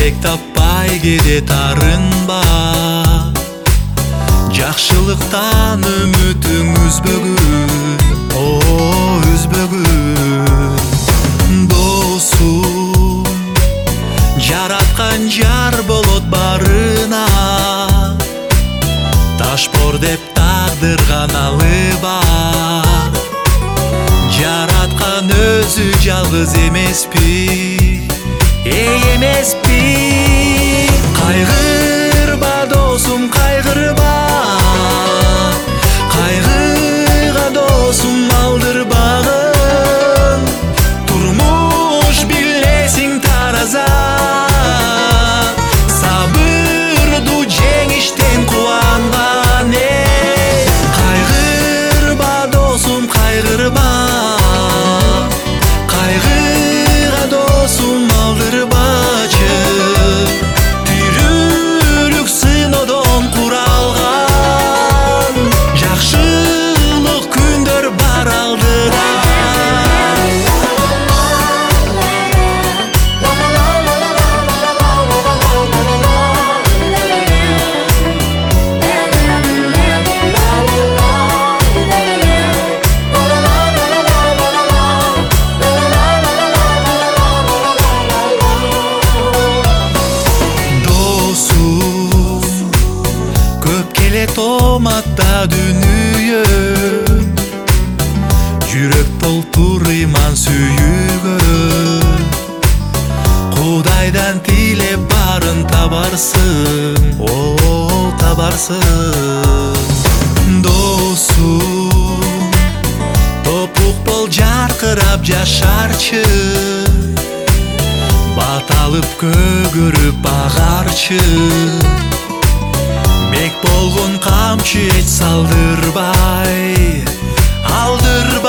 керек таппай кете тарынба. Жакшылыктан үмүтүң үзбөгүн, үзбөгүн. Досум, жараткан жар болот барына, ташпор деп тагдырган алыба. Жараткан өзү жалгыз эмеспи, эмеспи. Кайгырба досум, кайгырба, кайгыга досум алдырбагын. Турмуш билесиң тараза, сабырдуу жеңиштен кубанган. Кайгырба досум, кайгырба, кайгыга досум алдырбачы. Тирүүлүк сынодон куралган, жакшылык күндөр бар алдыда. Томатта дүнүйө, жүрөк толтур ыйман сүйүүгө. Кудайдан тилеп барын табарсың, табарсың. Досум, топук бол жаркырап жашарчы, баталып көгөрүп агарчы. Бек болгон камчы эч салдырбай, алдырбай.